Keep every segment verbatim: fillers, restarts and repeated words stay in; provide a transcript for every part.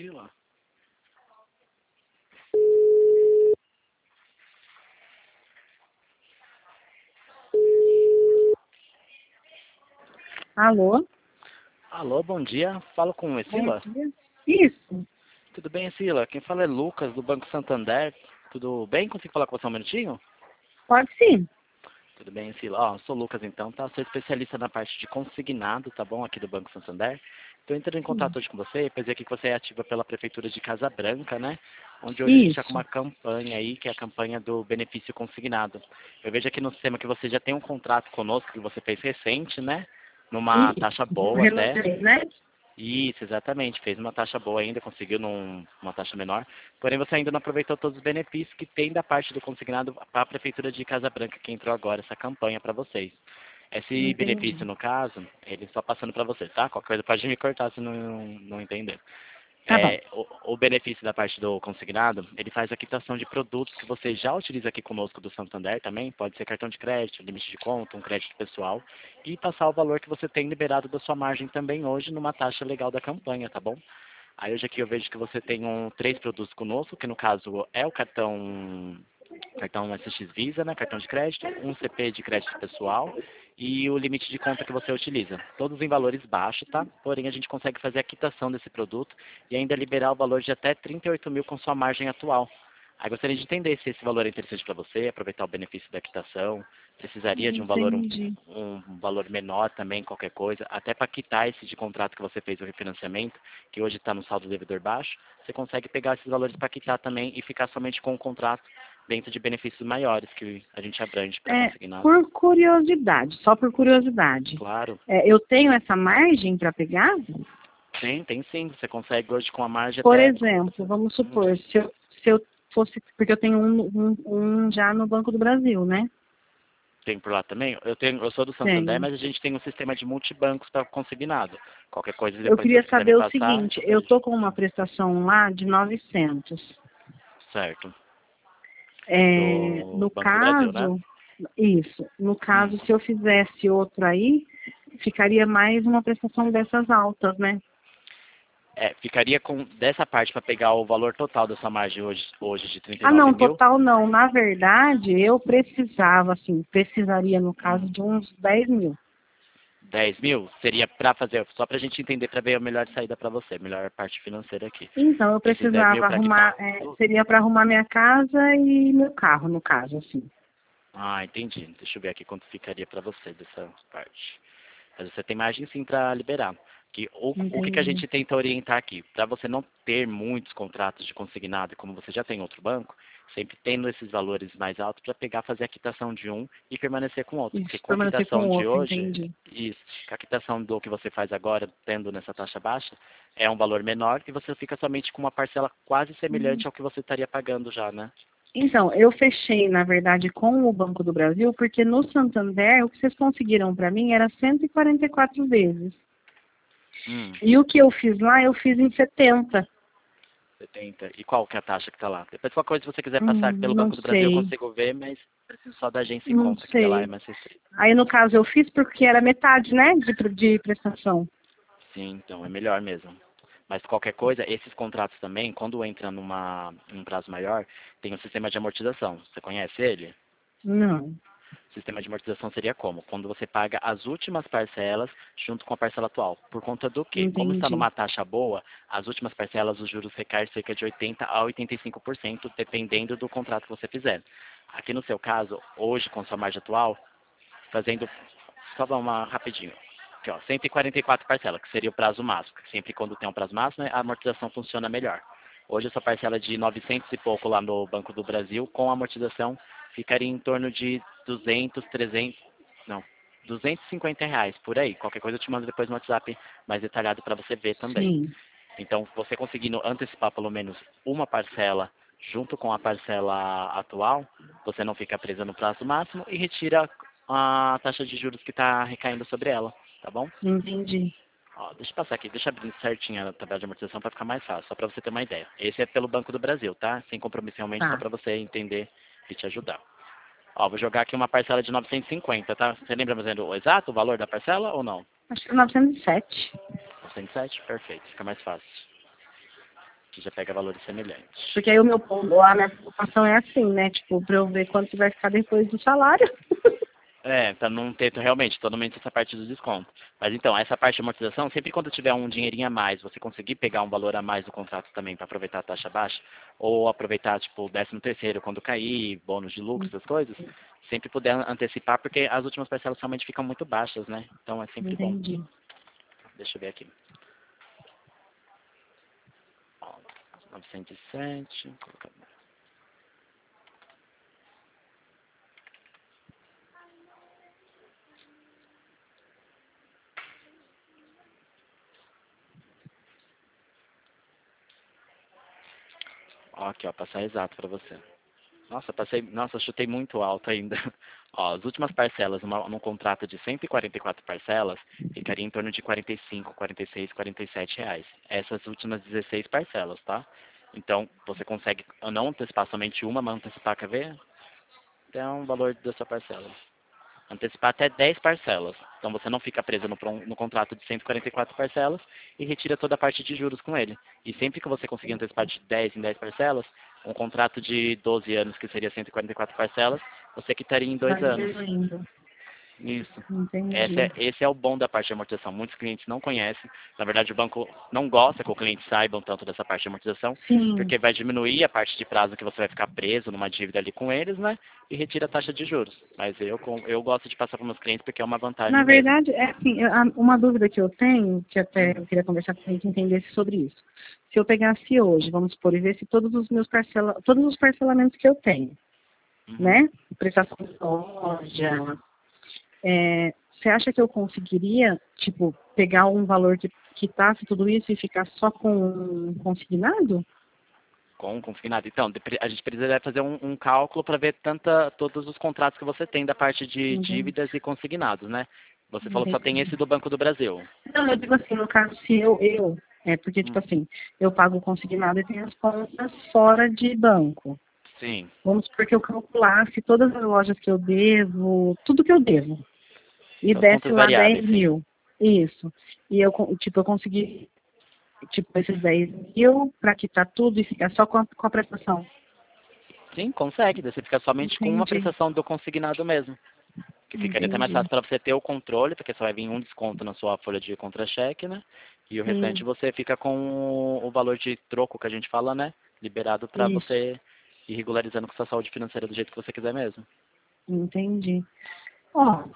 Sila. Alô? Alô, bom dia. Falo com o Bom Sila. dia. Isso. Tudo bem, Sila? Quem fala é Lucas, do Banco Santander. Tudo bem? Consigo falar com você um minutinho? Pode sim. Tudo bem, Sila? Ó, sou o Lucas então, tá? Sou especialista na parte de consignado, tá bom? Aqui do Banco Santander. Estou entrando em contato hoje com você, pois é que você é ativa pela Prefeitura de Casa Branca, né? Onde hoje a gente está com Isso. uma campanha aí, que é a campanha do benefício consignado. Eu vejo aqui no sistema que você já tem um contrato conosco, que você fez recente, né? Numa taxa Isso. boa até. Renovei, né? Isso, exatamente. Fez uma taxa boa ainda, conseguiu num, uma taxa menor. Porém, você ainda não aproveitou todos os benefícios que tem da parte do consignado para a Prefeitura de Casa Branca, que entrou agora essa campanha para vocês. Esse benefício, Entendi. no caso, ele só passando para você, tá? Qualquer coisa pode me cortar se não, não entender. Tá bom. É, o, o benefício da parte do consignado, ele faz a quitação de produtos que você já utiliza aqui conosco do Santander também, pode ser cartão de crédito, limite de conta, um crédito pessoal, e passar o valor que você tem liberado da sua margem também hoje numa taxa legal da campanha, tá bom? Aí hoje aqui eu vejo que você tem um, três produtos conosco, que no caso é o cartão cartão S X Visa, né, cartão de crédito, um C P de crédito pessoal e o limite de conta que você utiliza. Todos em valores baixos, tá? Porém, a gente consegue fazer a quitação desse produto e ainda liberar o valor de até trinta e oito mil com sua margem atual. Aí gostaria de entender se esse valor é interessante para você, aproveitar o benefício da quitação, precisaria de um valor um, Entendi. um valor menor também, qualquer coisa, até para quitar esse de contrato que você fez o refinanciamento, que hoje está no saldo devedor baixo, você consegue pegar esses valores para quitar também e ficar somente com o contrato dentro de benefícios maiores que a gente abrange para É, consignar. por curiosidade, só por curiosidade. Claro. É, eu tenho essa margem para pegar? Tem, tem sim. Você consegue hoje com a margem Por até... exemplo, vamos supor, se eu, se eu fosse, porque eu tenho um, um, um já no Banco do Brasil, né? Tem por lá também? Eu, tenho, eu sou do Santander, Tenho. mas a gente tem um sistema de multibancos para consignado. Qualquer coisa, Eu depois se queria você quiser me saber o passar, seguinte, eu eu vejo. tô com uma prestação lá de novecentos. Certo. É, Do no Banco do Brasil, né? caso, isso, no Hum. caso, se eu fizesse outro aí, ficaria mais uma prestação dessas altas, né? É, ficaria com dessa parte para pegar o valor total da sua margem hoje, hoje de trinta e Ah, nove não, mil. total não. Na verdade, eu precisava, assim, precisaria, no caso, Hum. de uns dez mil. dez mil seria para fazer, só para a gente entender, para ver a melhor saída para você, melhor parte financeira aqui. Então, eu Esses dez mil precisava para quitar arrumar, é, seria para arrumar minha casa e meu carro, no caso, assim. Ah, entendi. Deixa eu ver aqui quanto ficaria para você dessa parte. Mas você tem margem sim para liberar. Que, o, o que, que a Entendi. gente tenta orientar aqui? Para você não ter muitos contratos de consignado, como você já tem em outro banco, sempre tendo esses valores mais altos para pegar, fazer a quitação de um e permanecer com outro. Porque Isso, com a permanecer com quitação o de outro, hoje, entendi. isso, com a quitação do que você faz agora, tendo nessa taxa baixa, é um valor menor e você fica somente com uma parcela quase semelhante ao que você estaria pagando já, né? Então, eu fechei, na verdade, com o Banco do Brasil, porque no Santander, o que vocês conseguiram para mim era cento e quarenta e quatro vezes. Hum. E o que eu fiz lá, eu fiz em setenta. setenta. E qual que é a taxa que está lá? Depois, qualquer coisa, se você quiser passar Hum, pelo não Banco do Brasil, eu sei, consigo ver, mas preciso só da agência em não conta, que lá é sei. mais restrito. Aí, no caso, eu fiz porque era metade, né, de, pre- de prestação. Sim, então é melhor mesmo. Mas qualquer coisa, esses contratos também, quando entra numa, num prazo maior, tem um sistema de amortização. Você conhece ele? Não, O sistema de amortização seria como? Quando você paga as últimas parcelas junto com a parcela atual. Por conta do quê? Como está entendi. numa taxa boa, as últimas parcelas, os juros recaem cerca de oitenta a oitenta e cinco por cento, dependendo do contrato que você fizer. Aqui no seu caso, hoje, com sua margem atual, fazendo, só dar uma rapidinho. Aqui, ó, cento e quarenta e quatro parcelas, que seria o prazo máximo. Sempre quando tem um prazo máximo, né, a amortização funciona melhor. Hoje, essa parcela de novecentos e pouco lá no Banco do Brasil, com amortização, ficaria em torno de duzentos, trezentos, não, duzentos e cinquenta reais, por aí. Qualquer coisa eu te mando depois no WhatsApp mais detalhado para você ver também. Sim, Então, você conseguindo antecipar pelo menos uma parcela junto com a parcela atual, você não fica presa no prazo máximo e retira a taxa de juros que está recaindo sobre ela, tá bom? entendi. Ó, deixa eu passar aqui, deixa eu abrir certinho a tabela de amortização para ficar mais fácil, só para você ter uma ideia. Esse é pelo Banco do Brasil, tá? Sem compromisso realmente, só Tá. para você entender e te ajudar. Ó, vou jogar aqui uma parcela de novecentos e cinquenta, tá? Você lembra mais ou menos o exato o valor da parcela ou não? Acho que é novecentos e sete. novecentos e sete? Perfeito, fica mais fácil. que já pega valores semelhantes. Porque aí o meu ponto, a minha preocupação é assim, né? Tipo, pra eu ver quanto que vai ficar depois do salário. É, para não ter realmente totalmente essa parte do desconto. Mas então, essa parte de amortização, sempre quando tiver um dinheirinho a mais, você conseguir pegar um valor a mais do contrato também para aproveitar a taxa baixa, ou aproveitar, tipo, o décimo terceiro quando cair, bônus de lucro, essas coisas, sempre puder antecipar, porque as últimas parcelas realmente ficam muito baixas, né? Então é sempre bom. Entendi. Deixa eu ver aqui. Ó, novecentos e sete, vou colocar. Ó, aqui, ó, passar exato para você. Nossa, passei, nossa, eu chutei muito alto ainda. Ó, as últimas parcelas, numa, num contrato de cento e quarenta e quatro parcelas, ficaria em torno de quarenta e cinco, quarenta e seis, quarenta e sete reais. Essas últimas dezesseis parcelas, tá? Então, você consegue não antecipar somente uma, mas antecipar, quer ver? Até um valor da sua parcela. Antecipar até dez parcelas. Então você não fica preso no, pro- no contrato de cento e quarenta e quatro parcelas e retira toda a parte de juros com ele. E sempre que você conseguir antecipar de dez em dez parcelas, um contrato de doze anos, que seria cento e quarenta e quatro parcelas, você quitaria em dois Vai anos. diluindo. Isso. Esse Entendi. é, esse é o bom da parte de amortização. Muitos clientes não conhecem. Na verdade, o banco não gosta que o cliente saiba tanto dessa parte de amortização, Sim. porque vai diminuir a parte de prazo que você vai ficar preso numa dívida ali com eles, né? E retira a taxa de juros. Mas eu, com- eu gosto de passar para meus clientes porque é uma Na vantagem mesmo. verdade, é assim, eu- a- uma dúvida que eu tenho, que até Uhum. eu queria conversar com você que entendesse sobre isso. Se eu pegasse hoje, vamos supor, e ver se todos os meus parcela, todos os parcelamentos que eu tenho, Uhum. né? Prestação de loja, é, você acha que eu conseguiria, tipo, pegar um valor que quitasse tudo isso e ficar só com consignado? Com consignado. Então, depre- a gente precisaria fazer um, um cálculo para ver tanta, todos os contratos que você tem da parte de Entendi. dívidas e consignados, né? Você falou só tem Entendi. esse do Banco do Brasil. Não, eu digo assim, no caso, se eu, eu, é porque, tipo Hum, assim, eu pago consignado e tenho as contas fora de banco. sim. Vamos supor que eu calculasse todas as lojas que eu devo, tudo que eu devo, e São as desse contas lá dez variáveis, sim. mil. Isso. E eu, con- tipo, eu consegui, tipo, esses dez mil para quitar tudo e ficar só com a, com a prestação. Sim, consegue. Daí você fica somente com uma Entendi, prestação do consignado mesmo. Que ficaria até mais entendi. fácil para você ter o controle, porque só vai vir um desconto na sua folha de contra-cheque, né? E o restante Sim, você fica com o valor de troco que a gente fala, né? Liberado para isso, você ir regularizando com sua saúde financeira do jeito que você quiser mesmo. entendi. Ó,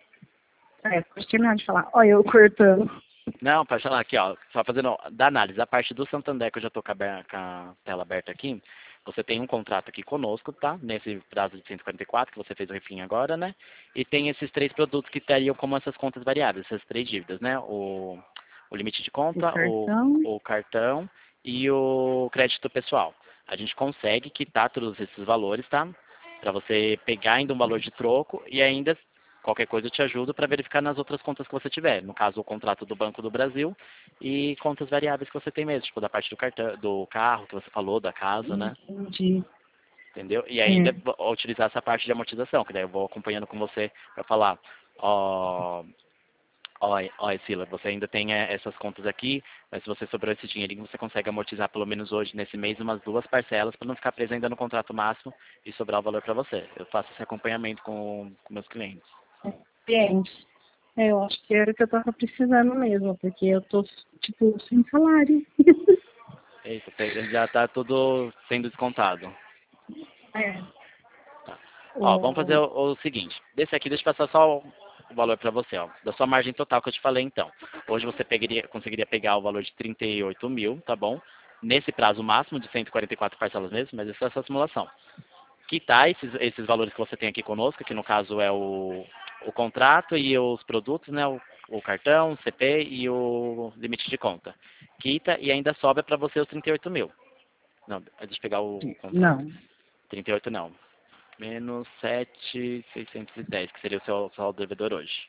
é, pode terminar de falar. Ó, eu cortando. Não, pode falar aqui, ó, só fazendo da análise, a parte do Santander, que eu já estou com, a ber- com a tela aberta aqui, você tem um contrato aqui conosco, tá? Nesse prazo de cento e quarenta e quatro, que você fez o refim agora, né? E tem esses três produtos que estariam como essas contas variáveis, essas três dívidas, né? O, o limite de O conta, o, cartão, o cartão e o crédito pessoal. A gente consegue quitar todos esses valores, tá? Para você pegar ainda um valor de troco e ainda qualquer coisa eu te ajudo para verificar nas outras contas que você tiver. No caso, o contrato do Banco do Brasil e contas variáveis que você tem mesmo, tipo da parte do cartão, do carro que você falou, da casa, né? entendi. Entendeu? E ainda É, vo- utilizar essa parte de amortização, que daí eu vou acompanhando com você para falar, ó, ó, ó, Sila, você ainda tem eh, essas contas aqui, mas se você sobrou esse dinheirinho, você consegue amortizar pelo menos hoje, nesse mês, umas duas parcelas para não ficar preso ainda no contrato máximo e sobrar o valor para você. Eu faço esse acompanhamento com, com meus clientes. cliente. É, eu acho que era o que eu tava precisando mesmo, porque eu tô, tipo, sem salário. Eita, pe- já está tudo sendo descontado. É. Tá. Ó, vamos fazer O, o, o seguinte. Desse aqui, deixa eu passar só o, o valor para você, ó. Da sua margem total que eu te falei, então. Hoje você pegaria, conseguiria pegar o valor de trinta e oito mil, tá bom? Nesse prazo máximo de cento e quarenta e quatro parcelas mesmo, mas essa é a sua simulação. Quitar esses, esses valores que você tem aqui conosco, que no caso é o, o contrato e os produtos, né? O, o cartão, o C P e o limite de conta. Quita e ainda sobra para você os trinta e oito mil. Não, deixa eu pegar o, o contrato. não, trinta e oito não. Menos sete mil seiscentos e dez, que seria o seu saldo devedor hoje.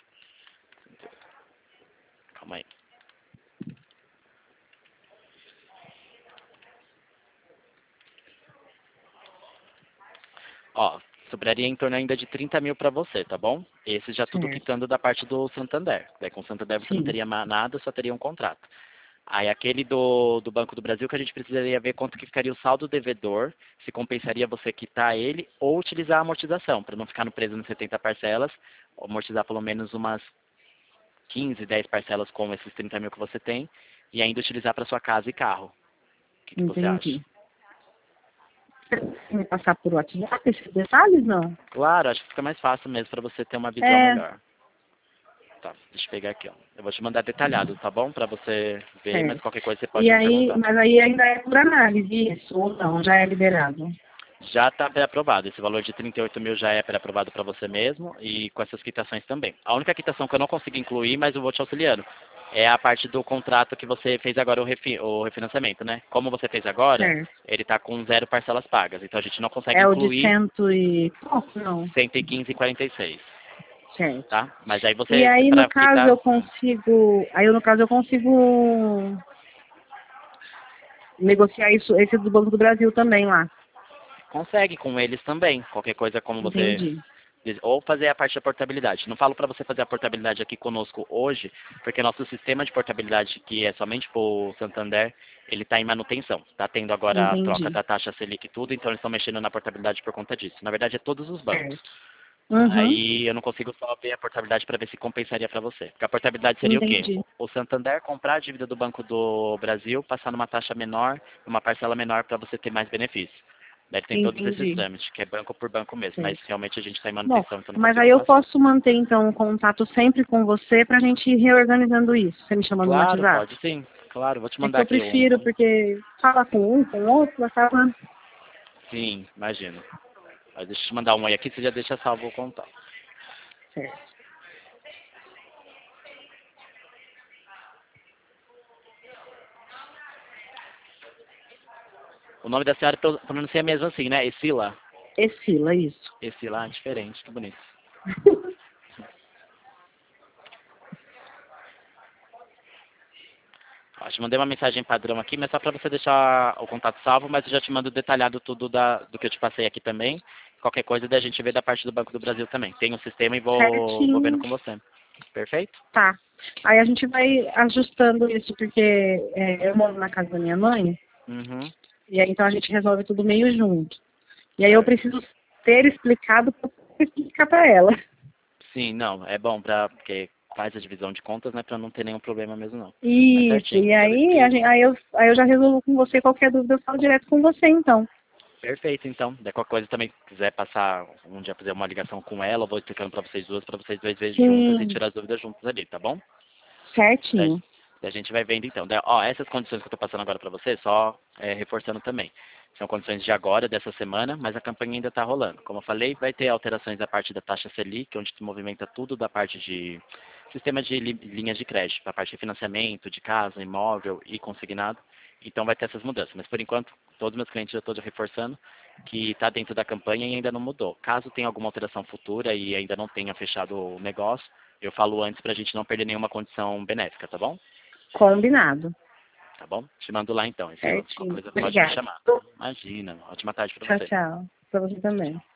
Calma aí. Ó, sobraria em torno ainda de trinta mil para você, tá bom? Esse já tudo certo. quitando da parte do Santander. Daí com o Santander você não Sim, teria ma- nada, só teria um contrato. Aí aquele do, do Banco do Brasil que a gente precisaria ver quanto que ficaria o saldo devedor, se compensaria você quitar ele ou utilizar a amortização, para não ficar no preso nas setenta parcelas, amortizar pelo menos umas quinze, dez parcelas com esses trinta mil que você tem, e ainda utilizar para sua casa e carro. O que, que você acha? Entendi. Você me passar por WhatsApp esses detalhes, não? Claro, acho que fica mais fácil mesmo para você ter uma visão É, melhor. Tá, deixa eu pegar aqui, ó. Eu vou te mandar detalhado, tá bom? Para você ver, mas certo. qualquer coisa você pode E me aí, perguntar. mas aí ainda é por análise isso, ou não, já é liberado. Já está pré-aprovado. Esse valor de trinta e oito mil já é pré-aprovado para você mesmo e com essas quitações também. A única quitação que eu não consigo incluir, mas eu vou te auxiliando, é a parte do contrato que você fez agora, o, refi o refinanciamento, né? Como você fez agora, Certo. ele está com zero parcelas pagas. Então a gente não consegue É o de incluir cento e pouco, não? cento e quinze e quarenta e seis, Certo. tá? Mas aí E você, aí, no para caso, quitar, eu consigo. Aí, no caso, eu consigo negociar isso, esse do Banco do Brasil também lá. consegue com eles também. Qualquer coisa como você Entendi. ou fazer a parte da portabilidade. Não falo para você fazer a portabilidade aqui conosco hoje, porque nosso sistema de portabilidade, que é somente para o Santander, ele está em manutenção. Está tendo agora a troca Entendi. da taxa Selic e tudo, então eles estão mexendo na portabilidade por conta disso. Na verdade, é todos os bancos. Certo. Uhum. Aí eu não consigo só ver a portabilidade para ver se compensaria para você. Porque a portabilidade seria o quê? Entendi. O Santander comprar a dívida do Banco do Brasil, passar numa taxa menor, numa parcela menor para você ter mais benefício. Daí tem todos esses Entendi. trâmites, que é banco por banco mesmo, mas Certo. realmente a gente está em Bom, manutenção, então não mas consigo aí eu passar. posso manter, então, o contato sempre com você para a gente ir reorganizando isso. Você me chamando no Claro, WhatsApp? pode sim. Claro, vou te É que mandar eu aqui um. prefiro, porque falar com um, com o outro, acaba... Sim, imagino. Mas deixa eu te mandar um aí aqui, você já deixa salvo o contato. Certo. O nome da senhora pro- pronuncia mesmo assim, né? Escila. Escila, isso. Escila, ah, diferente, que bonito. Ó, te mandei uma mensagem padrão aqui, mas só para você deixar o contato salvo, mas eu já te mando detalhado tudo da, do que eu te passei aqui também. Qualquer coisa da gente vê da parte do Banco do Brasil também. Tem um sistema e vou, vou vendo Certinho. com você. Perfeito? Tá. Aí a gente vai ajustando isso, porque é, eu moro na casa da minha mãe, Uhum. e aí então a gente resolve tudo meio junto. E aí eu Certo. preciso ter explicado para explicar para ela. Sim, não, é bom pra, porque faz a divisão de contas, né, pra não ter nenhum problema mesmo não. Mas Isso, certinho, e eu aí, a explico. gente, aí, eu, aí eu já resolvo com você qualquer dúvida, eu falo direto com você, então. Perfeito, então. De qualquer coisa também quiser passar um dia fazer uma ligação com ela, eu vou explicando pra vocês duas, pra vocês dois vezes juntas e Sim, tirar as dúvidas juntas ali, tá bom? Daí, certinho. daí a gente vai vendo então. Daí, ó, essas condições que eu tô passando agora pra você, só é, reforçando também. São condições de agora, dessa semana, mas a campanha ainda está rolando. Como eu falei, vai ter alterações da parte da taxa Selic, onde se movimenta tudo da parte de sistema de li- linhas de crédito, a parte de financiamento, de casa, imóvel e consignado. Então vai ter essas mudanças. Mas por enquanto, todos os meus clientes já estou reforçando que está dentro da campanha e ainda não mudou. Caso tenha alguma alteração futura e ainda não tenha fechado o negócio, eu falo antes para a gente não perder nenhuma condição benéfica, tá bom? Combinado. Tá bom? Te mando lá então, Sila. Qualquer Certinho. coisa pode me Obrigada. chamar. Imagina. Ótima tarde para Tchau, você. tchau. Para você também.